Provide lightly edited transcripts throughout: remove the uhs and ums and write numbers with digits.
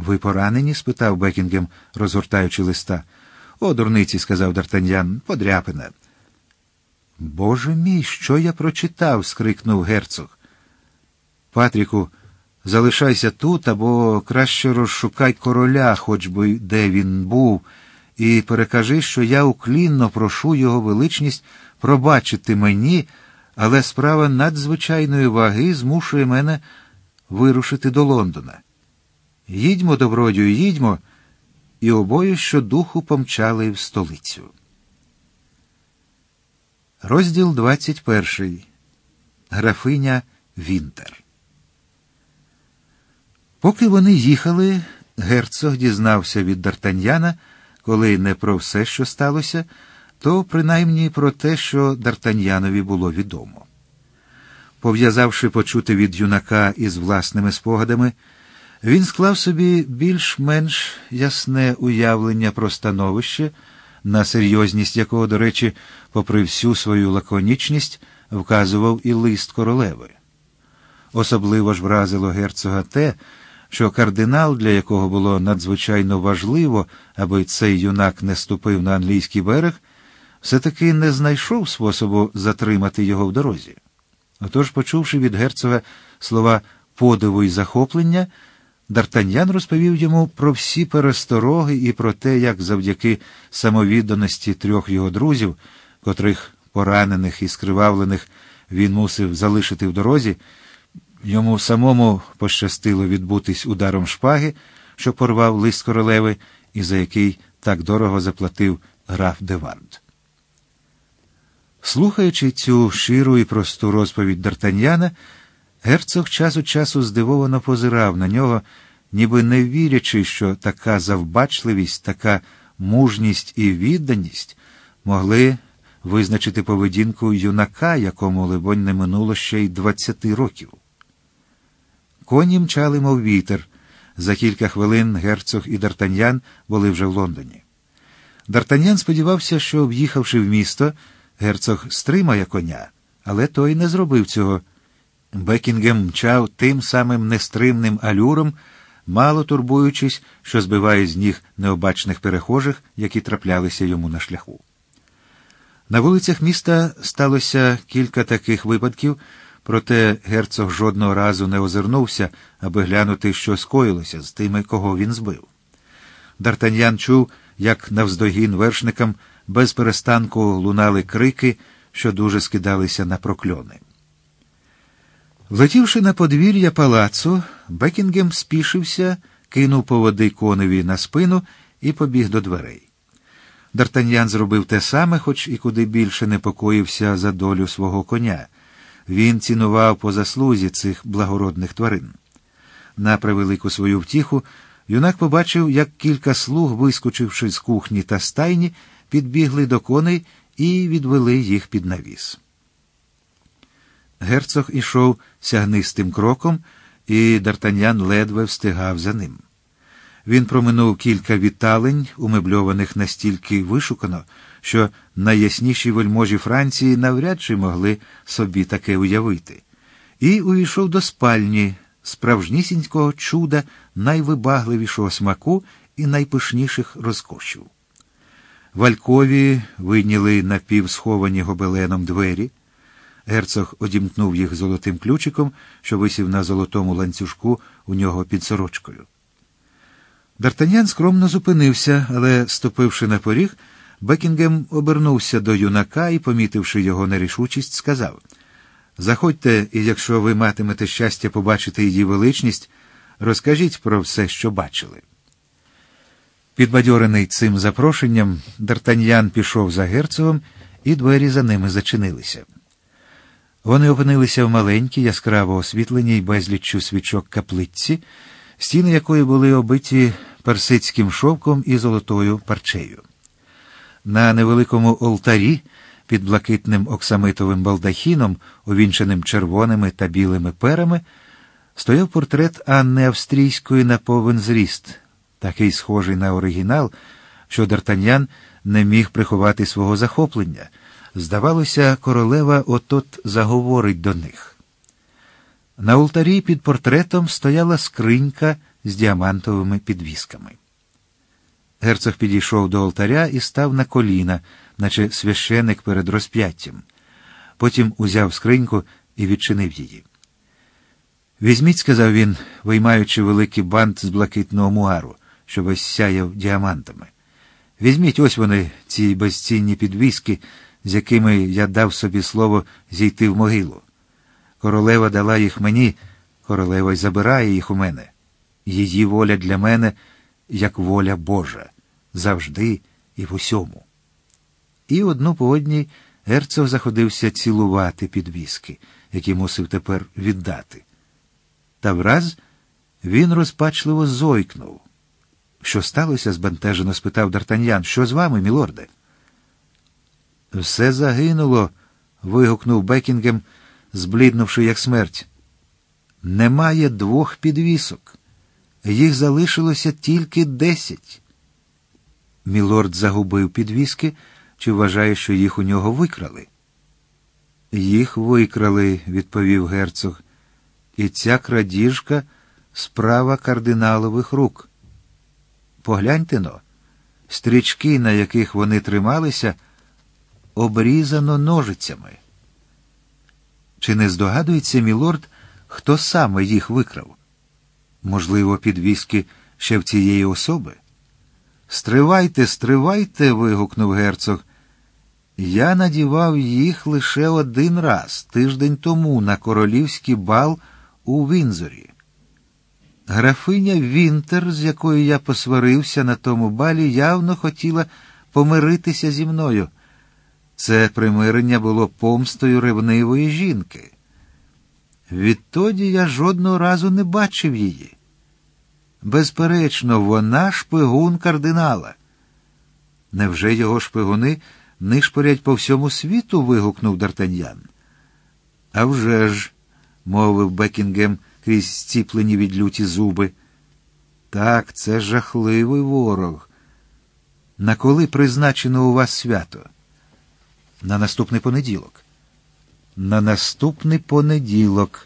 «Ви поранені?» – спитав Бекінгем, розгортаючи листа. «О, дурниці», – сказав Д'Артаньян, – «подряпина». «Боже мій, що я прочитав?» – скрикнув герцог. «Патріку, залишайся тут, або краще розшукай короля, хоч би де він був, і перекажи, що я уклінно прошу його величність пробачити мені, але справа надзвичайної ваги змушує мене вирушити до Лондона. Їдьмо, добродію, їдьмо!» І обоє щодуху помчали в столицю. Розділ 21. Графиня Вінтер. Поки вони їхали, герцог дізнався від Д'Артаньяна, коли не про все, що сталося, то принаймні про те, що Д'Артаньянові було відомо. Пов'язавши почути від юнака із власними спогадами, він склав собі більш-менш ясне уявлення про становище, на серйозність якого, до речі, попри всю свою лаконічність, вказував і лист королеви. Особливо ж вразило герцога те, що кардинал, для якого було надзвичайно важливо, аби цей юнак не ступив на англійський берег, все-таки не знайшов способу затримати його в дорозі. Отож, почувши від герцога слова подиву й захоплення, Д'Артаньян розповів йому про всі перестороги і про те, як завдяки самовідданості трьох його друзів, котрих поранених і скривавлених він мусив залишити в дорозі, йому самому пощастило відбутись ударом шпаги, що порвав лист королеви і за який так дорого заплатив граф де Вард. Слухаючи цю щиру і просту розповідь Д'Артаньяна, герцог час від часу здивовано позирав на нього, ніби не вірячи, що така завбачливість, така мужність і відданість могли визначити поведінку юнака, якому, либонь, не минуло ще й 20 років. Коні мчали, мов вітер. За кілька хвилин герцог і Д'Артаньян були вже в Лондоні. Д'Артаньян сподівався, що, в'їхавши в місто, герцог стримає коня, але той не зробив цього. Бекінгем мчав тим самим нестримним алюром, мало турбуючись, що збиває з ніг необачних перехожих, які траплялися йому на шляху. На вулицях міста сталося кілька таких випадків, проте герцог жодного разу не озирнувся, аби глянути, що скоїлося з тими, кого він збив. Д'Артаньян чув, як навздогін вершникам без перестанку лунали крики, що дуже скидалися на прокльони. Влетівши на подвір'я палацу, Бекінгем спішився, кинув поводи коневі на спину і побіг до дверей. Д'Артаньян зробив те саме, хоч і куди більше непокоївся за долю свого коня. Він цінував по заслузі цих благородних тварин. На превелику свою втіху, юнак побачив, як кілька слуг, вискочивши з кухні та стайні, підбігли до коней і відвели їх під навіс. Герцог ішов сягнистим кроком, і Д'Артаньян ледве встигав за ним. Він проминув кілька віталень, умебльованих настільки вишукано, що найясніші вельможі Франції навряд чи могли собі таке уявити, і увійшов до спальні, справжнісінького чуда найвибагливішого смаку і найпишніших розкошів. В алькові видніли напівсховані гобеленом двері. Герцог одімкнув їх золотим ключиком, що висів на золотому ланцюжку у нього під сорочкою. Д'Артаньян скромно зупинився, але, ступивши на поріг, Бекінгем обернувся до юнака і, помітивши його нерішучість, сказав: «Заходьте, і якщо ви матимете щастя побачити її величність, розкажіть про все, що бачили». Підбадьорений цим запрошенням, Д'Артаньян пішов за герцогом, і двері за ними зачинилися. Вони опинилися в маленькій, яскраво освітленій безліччю свічок капличці, стіни якої були обиті персидським шовком і золотою парчею. На невеликому олтарі під блакитним оксамитовим балдахіном, увінчаним червоними та білими перами, стояв портрет Анни Австрійської на повен зріст, такий схожий на оригінал, що Д'Артаньян не міг приховати свого захоплення. Здавалося, королева от-от заговорить до них. На олтарі під портретом стояла скринька з діамантовими підвісками. Герцог підійшов до алтаря і став на коліна, наче священик перед розп'яттям. Потім узяв скриньку і відчинив її. «Візьміть», – сказав він, виймаючи великий бант з блакитного муару, що весь сяяв діамантами. «Візьміть, ось вони, ці безцінні підвіски, з якими я дав собі слово зійти в могилу. Королева дала їх мені, королева й забирає їх у мене. Її воля для мене, як воля Божа, завжди і в усьому». І одну по одній герцог заходився цілувати підвіски, які мусив тепер віддати. Та враз він розпачливо зойкнув. «Що сталося?» – збентежено спитав Д'Артаньян. «Що з вами, мілорде?» «Все загинуло», – вигукнув Бекінгем, збліднувши як смерть. «Немає 2 підвісок. Їх залишилося тільки 10. Мілорд загубив підвіски, чи вважає, що їх у нього викрали? «Їх викрали», – відповів герцог. «І ця крадіжка – справа кардиналових рук. Погляньте-но, стрічки, на яких вони трималися, обрізано ножицями. Чи не здогадується мілорд, хто саме їх викрав? Можливо, підвіски ще в цієї особи?» «Стривайте, стривайте!» – вигукнув герцог. «Я надівав їх лише 1 раз, тиждень тому, на королівський бал у Віндзорі. Графиня Вінтер, з якою я посварився на тому балі, явно хотіла помиритися зі мною. Це примирення було помстою ревнивої жінки. Відтоді я жодного разу не бачив її. Безперечно, вона шпигун кардинала». «Невже його шпигуни нишпорять по всьому світу?» – вигукнув Д'Артаньян. «А вже ж», – мовив Бекінгем крізь зціплені від люті зуби. «Так, це жахливий ворог. На коли призначено у вас свято?» «На наступний понеділок». «На наступний понеділок.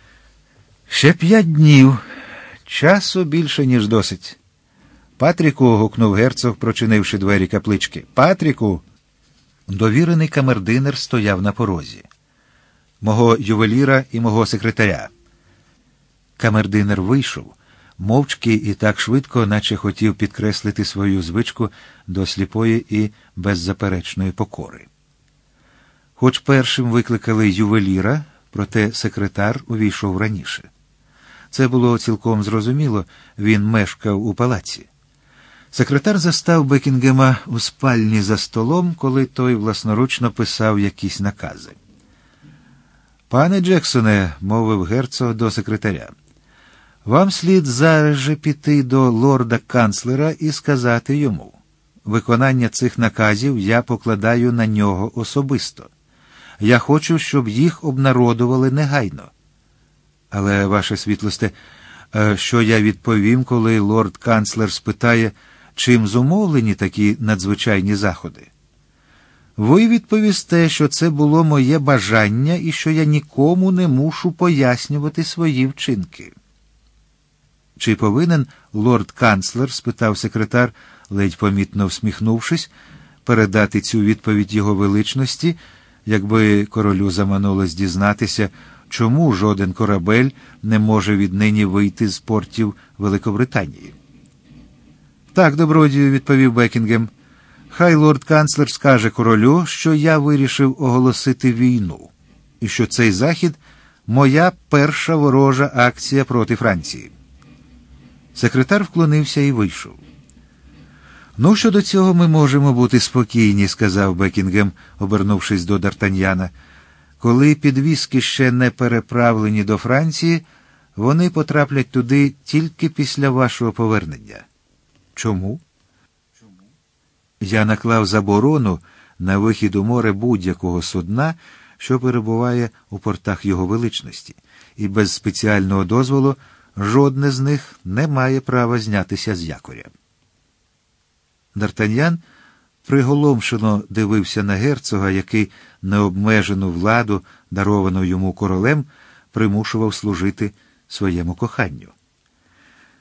Ще 5 днів. Часу більше, ніж досить». «Патріку!» – гукнув герцог, прочинивши двері каплички. «Патріку!» Довірений камердинер стояв на порозі. «Мого ювеліра і мого секретаря». Камердинер вийшов, мовчки і так швидко, наче хотів підкреслити свою звичку до сліпої і беззаперечної покори. Хоч першим викликали ювеліра, проте секретар увійшов раніше. Це було цілком зрозуміло, він мешкав у палаці. Секретар застав Бекінгема у спальні за столом, коли той власноручно писав якісь накази. «Пане Джексоне», – мовив герцог до секретаря, – «вам слід зараз же піти до лорда-канцлера і сказати йому. Виконання цих наказів я покладаю на нього особисто. Я хочу, щоб їх обнародували негайно». «Але, ваше світлосте, що я відповім, коли лорд-канцлер спитає, чим зумовлені такі надзвичайні заходи?» «Ви відповісте, що це було моє бажання і що я нікому не мушу пояснювати свої вчинки». «Чи повинен лорд-канцлер, – спитав секретар, ледь помітно всміхнувшись, – передати цю відповідь його величності, якби королю заманулось дізнатися, чому жоден корабель не може віднині вийти з портів Великобританії?» «Так, добродію», – відповів Бекінгем. «Хай лорд-канцлер скаже королю, що я вирішив оголосити війну, і що цей захід – моя перша ворожа акція проти Франції». Секретар вклонився і вийшов. «Ну, щодо цього ми можемо бути спокійні», – сказав Бекінгем, обернувшись до Д'Артаньяна. «Коли підвіски ще не переправлені до Франції, вони потраплять туди тільки після вашого повернення». «Чому?» «Я наклав заборону на вихід у море будь-якого судна, що перебуває у портах його величності, і без спеціального дозволу жодне з них не має права знятися з якоря». Д'Артаньян приголомшено дивився на герцога, який необмежену владу, даровану йому королем, примушував служити своєму коханню.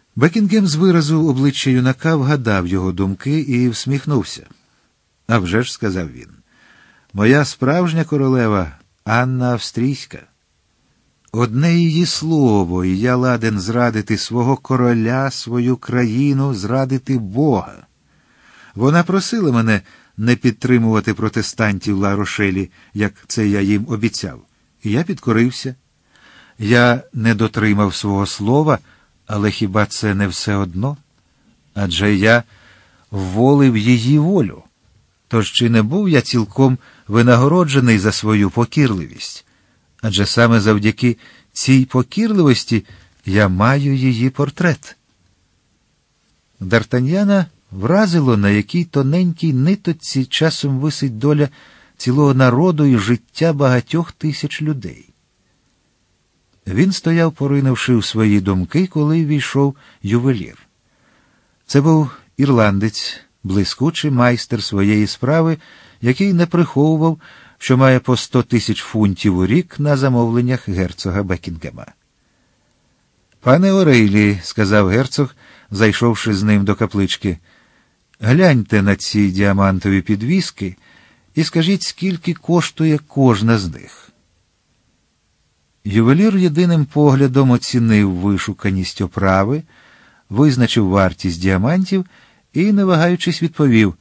Бекінгем з виразу обличчя юнака вгадав його думки і всміхнувся. «А вже ж», – сказав він, – «моя справжня королева Анна Австрійська. Одне її слово, і я ладен зрадити свого короля, свою країну, зрадити Бога. Вона просила мене не підтримувати протестантів Ла-Рошелі, як це я їм обіцяв. І я підкорився. Я не дотримав свого слова, але хіба це не все одно? Адже я вволив її волю. Тож чи не був я цілком винагороджений за свою покірливість? Адже саме завдяки цій покірливості я маю її портрет». Д'Артаньяна вразило, на якій тоненькій ниточці часом висить доля цілого народу і життя багатьох тисяч людей. Він стояв, поринувши у свої думки, коли війшов ювелір. Це був ірландець, блискучий майстер своєї справи, який не приховував, що має по 100 тисяч фунтів у рік на замовленнях герцога Бекінгема. «ПанеОрейлі», – сказав герцог, зайшовши з ним до каплички, – «гляньте на ці діамантові підвіски і скажіть, скільки коштує кожна з них». Ювелір єдиним поглядом оцінив вишуканість оправи, визначив вартість діамантів і, не вагаючись, відповів: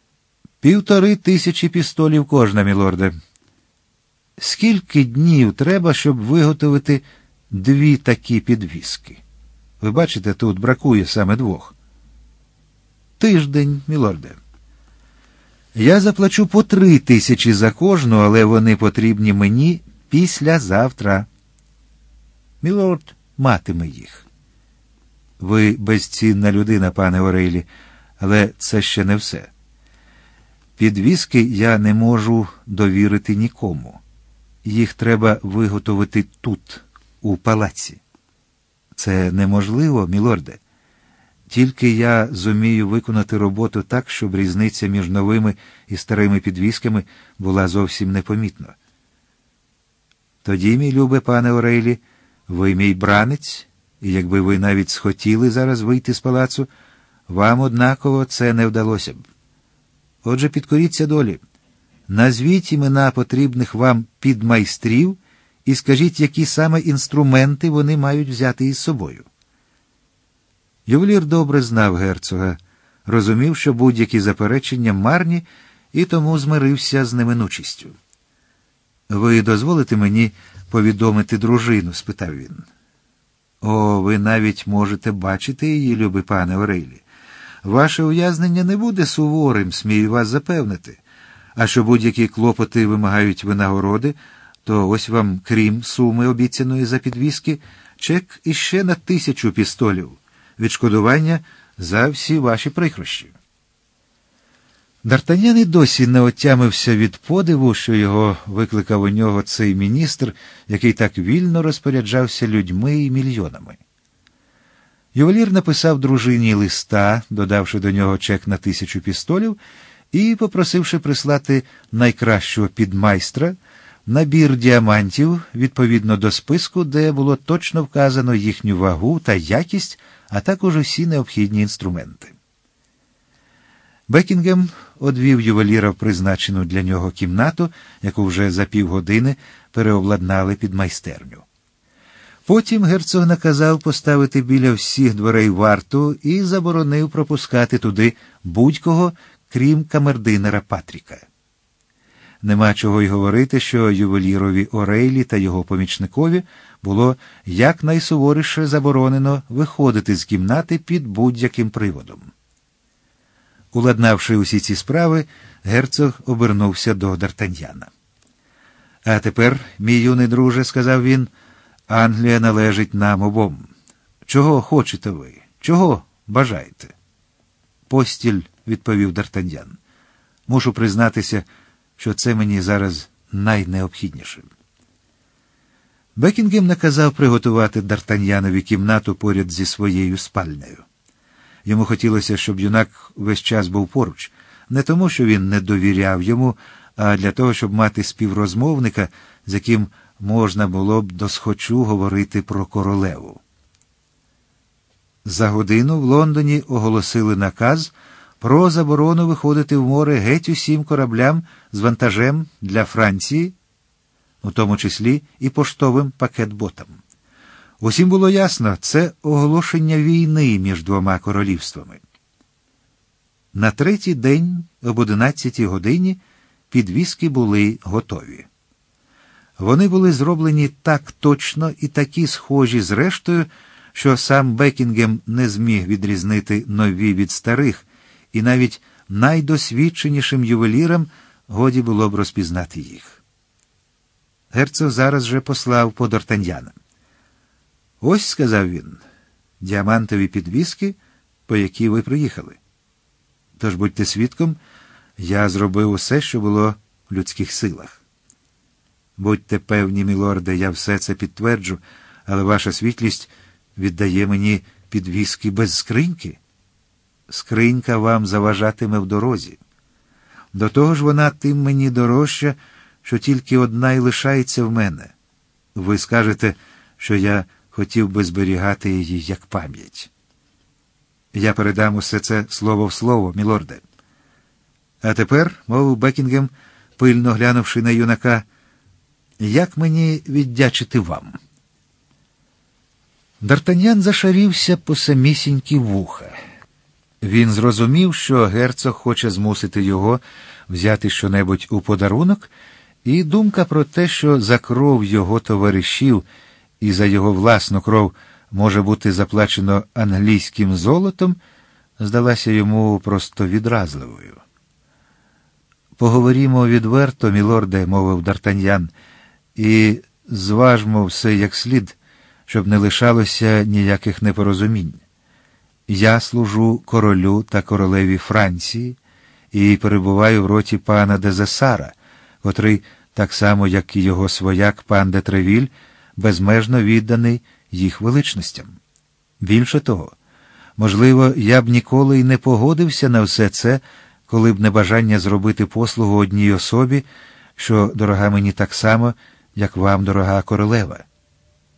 «1500 пістолів кожна, мілорде». «Скільки днів треба, щоб виготовити 2 такі підвіски? Ви бачите, тут бракує саме 2. «Тиждень, мілорде». «Я заплачу по 3000 за кожну, але вони потрібні мені післязавтра». «Мілорд матиме їх». «Ви безцінна людина, панеОрейлі, але це ще не все. Підвіски я не можу довірити нікому. Їх треба виготовити тут, у палаці». «Це неможливо, мілорде. Тільки я зумію виконати роботу так, щоб різниця між новими і старими підвісками була зовсім непомітна». «Тоді, мій любе панеОрейлі, ви мій бранець, і якби ви навіть схотіли зараз вийти з палацу, вам однаково це не вдалося б. Отже, підкоріться долі. Назвіть імена потрібних вам підмайстрів і скажіть, які саме інструменти вони мають взяти із собою». Ювелір добре знав герцога, розумів, що будь-які заперечення марні, і тому змирився з неминучістю. «Ви дозволите мені повідомити дружину?» – спитав він. «О, ви навіть можете бачити її, любий панеОрейлі. Ваше ув'язнення не буде суворим, смію вас запевнити. А що будь-які клопоти вимагають винагороди, то ось вам, крім суми обіцяної за підвіски, чек іще на 1000 пістолів. Відшкодування за всі ваші прикрощі». Д'Артаньян і досі не отямився від подиву, що його викликав у нього цей міністр, який так вільно розпоряджався людьми і мільйонами. Ювелір написав дружині листа, додавши до нього чек на 1000 пістолів, і попросивши прислати найкращого підмайстра, набір діамантів відповідно до списку, де було точно вказано їхню вагу та якість, а також усі необхідні інструменти. Бекінгем одвів ювеліра в призначену для нього кімнату, яку вже за півгодини переобладнали під майстерню. Потім герцог наказав поставити біля всіх дверей варту і заборонив пропускати туди будь-кого, крім камердинера Патріка. Нема чого й говорити, що ювеліровіОрейлі та його помічникові було якнайсуворіше заборонено виходити з кімнати під будь-яким приводом. Уладнавши усі ці справи, герцог обернувся до Д'Артаньяна. «А тепер, мій юний друже, – сказав він, – Англія належить нам обом. Чого хочете ви? Чого бажаєте?» «Постіль», – відповів Д'Артаньян. «Мушу признатися, що це мені зараз найнеобхідніше». Бекінгем наказав приготувати Д'Артаньянові кімнату поряд зі своєю спальнею. Йому хотілося, щоб юнак весь час був поруч, не тому, що він не довіряв йому, а для того, щоб мати співрозмовника, з яким можна було б досхочу говорити про королеву. За годину в Лондоні оголосили наказ про заборону виходити в море геть усім кораблям з вантажем для Франції, у тому числі і поштовим пакетботам. Усім було ясно, це оголошення війни між двома королівствами. На третій день об 11 годині підвіски були готові. Вони були зроблені так точно і такі схожі з рештою, що сам Бекінгем не зміг відрізнити нові від старих, і навіть найдосвідченішим ювелірам годі було б розпізнати їх. Герцог зараз же послав по Д'Артаньяна. «Ось», – сказав він, – «діамантові підвіски, по які ви приїхали. Тож будьте свідком, я зробив усе, що було в людських силах. Будьте певні, мілорде, я все це підтверджу, але ваша світлість віддає мені підвіски без скриньки. Скринька вам заважатиме в дорозі. До того ж вона тим мені дорожча, що тільки одна й лишається в мене. Ви скажете, що я хотів би зберігати її як пам'ять. Я передам усе це слово в слово, мілорде. А тепер, мовив Бекінгем, пильно глянувши на юнака, як мені віддячити вам?» Д'Артаньян зашарівся по самісінькі вуха. Він зрозумів, що герцог хоче змусити його взяти щонебудь у подарунок, і думка про те, що за кров його товаришів і за його власну кров може бути заплачено англійським золотом, здалася йому просто відразливою. «Поговоримо відверто, мілорде», – мовив Д'Артаньян, – «і зважмо все як слід, щоб не лишалося ніяких непорозумінь. Я служу королю та королеві Франції і перебуваю в роті пана де Зесара, котрий, так само як і його свояк пан де Тревіль, безмежно відданий їх величностям. Більше того, можливо, я б ніколи й не погодився на все це, коли б не бажання зробити послугу одній особі, що дорога мені так само, як вам, дорога королева.